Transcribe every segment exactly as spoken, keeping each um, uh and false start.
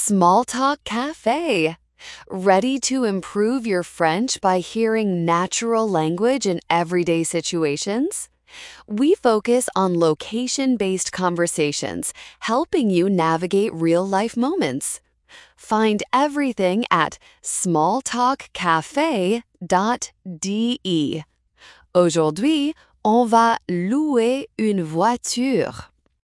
Small Talk Cafe. Ready to improve your French by hearing natural language in everyday situations? We focus on location-based conversations, helping you navigate real-life moments. Find everything at small talk cafe dot d e. Aujourd'hui, on va louer une voiture.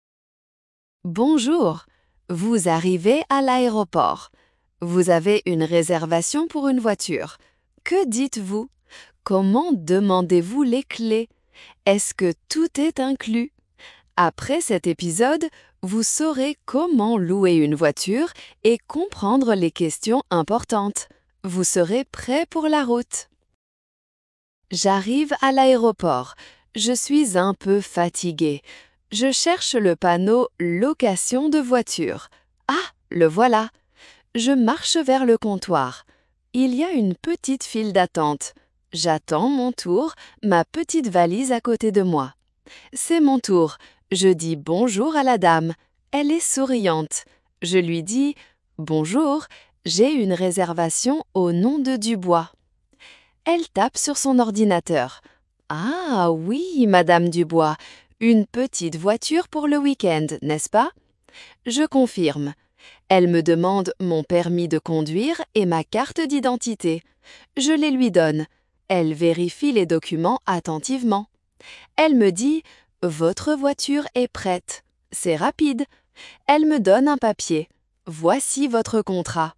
Bonjour, vous arrivez à l'aéroport. Vous avez une réservation pour une voiture. Que dites-vous? Comment demandez-vous les clés? Est-ce que tout est inclus? Après cet épisode, vous saurez comment louer une voiture et comprendre les questions importantes. Vous serez prêt pour la route. J'arrive à l'aéroport. Je suis un peu fatigué. Je cherche le panneau « Location de voiture ». Ah, le voilà! Je marche vers le comptoir. Il y a une petite file d'attente. J'attends mon tour, ma petite valise à côté de moi. C'est mon tour. Je dis bonjour à la dame. Elle est souriante. Je lui dis « Bonjour, j'ai une réservation au nom de Dubois ». Elle tape sur son ordinateur. « Ah oui, Madame Dubois, une petite voiture pour le week-end, n'est-ce pas ?» Je confirme. Elle me demande mon permis de conduire et ma carte d'identité. Je les lui donne. Elle vérifie les documents attentivement. Elle me dit « Votre voiture est prête ». C'est rapide. Elle me donne un papier. Voici votre contrat.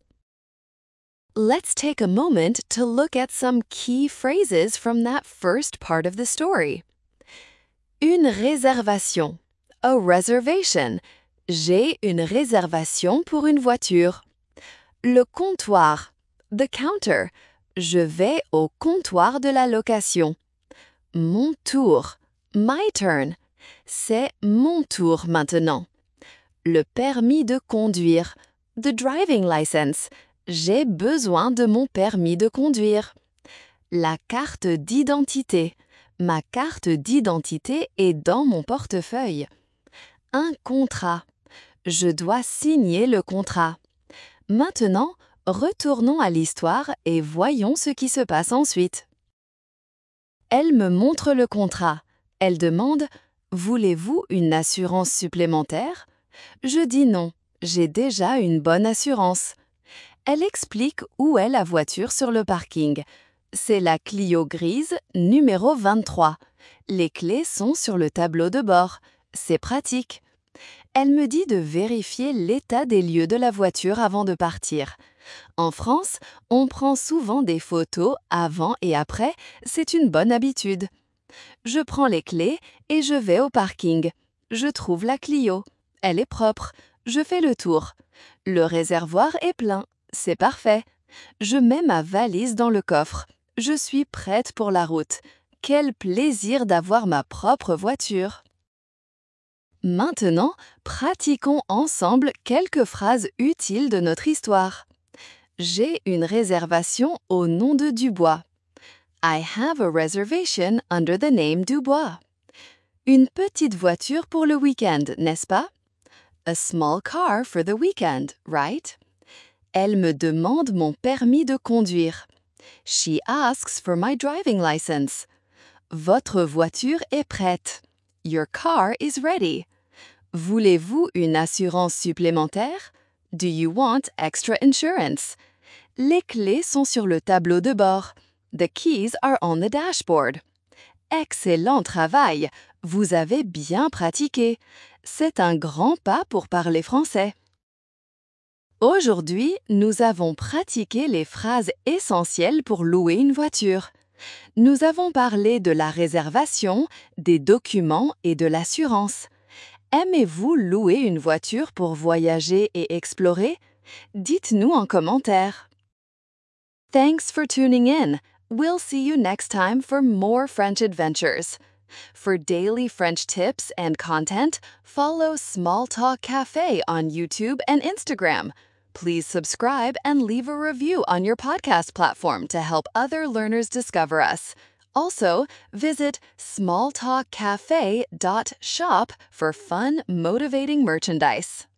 Let's take a moment to look at some key phrases from that first part of the story. Une réservation. A reservation. J'ai une réservation pour une voiture. Le comptoir. The counter. Je vais au comptoir de la location. Mon tour. My turn. C'est mon tour maintenant. Le permis de conduire. The driving license. J'ai besoin de mon permis de conduire. La carte d'identité. Ma carte d'identité est dans mon portefeuille. Un contrat. Je dois signer le contrat. Maintenant, retournons à l'histoire et voyons ce qui se passe ensuite. Elle me montre le contrat. Elle demande « Voulez-vous une assurance supplémentaire ?» Je dis non, j'ai déjà une bonne assurance. Elle explique où est la voiture sur le parking. C'est la Clio grise, numéro vingt-trois. Les clés sont sur le tableau de bord. C'est pratique. Elle me dit de vérifier l'état des lieux de la voiture avant de partir. En France, on prend souvent des photos avant et après, c'est une bonne habitude. Je prends les clés et je vais au parking. Je trouve la Clio. Elle est propre. Je fais le tour. Le réservoir est plein. C'est parfait. Je mets ma valise dans le coffre. Je suis prête pour la route. Quel plaisir d'avoir ma propre voiture! Maintenant, pratiquons ensemble quelques phrases utiles de notre histoire. J'ai une réservation au nom de Dubois. I have a reservation under the name Dubois. Une petite voiture pour le week-end, n'est-ce pas? A small car for the weekend, right? Elle me demande mon permis de conduire. She asks for my driving license. Votre voiture est prête. Your car is ready. Voulez-vous une assurance supplémentaire? Do you want extra insurance? Les clés sont sur le tableau de bord. The keys are on the dashboard. Excellent travail! Vous avez bien pratiqué. C'est un grand pas pour parler français. Aujourd'hui, nous avons pratiqué les phrases essentielles pour louer une voiture. Nous avons parlé de la réservation, des documents et de l'assurance. Aimez-vous louer une voiture pour voyager et explorer? Dites-nous en commentaire. Thanks for tuning in. We'll see you next time for more French adventures. For daily French tips and content, follow Small Talk Cafe on YouTube and Instagram. Please subscribe and leave a review on your podcast platform to help other learners discover us. Also, visit small talk cafe dot shop for fun, motivating merchandise.